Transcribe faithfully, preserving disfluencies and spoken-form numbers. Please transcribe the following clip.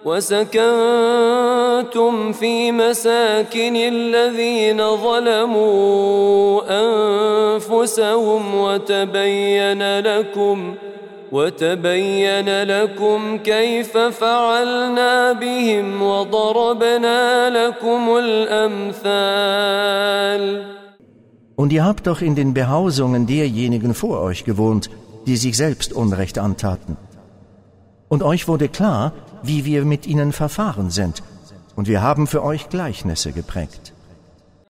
وسكنتم في مساكن الذين ظلموا أنفسهم وتبين لكم وتبين لكم كيف فعلنا بهم وضربنا لكم الأمثال. Und ihr habt doch in den Behausungen derjenigen vor euch gewohnt, die sich selbst Unrecht antaten. Und euch wurde klar, wie wir mit ihnen verfahren sind, und wir haben für euch Gleichnisse geprägt.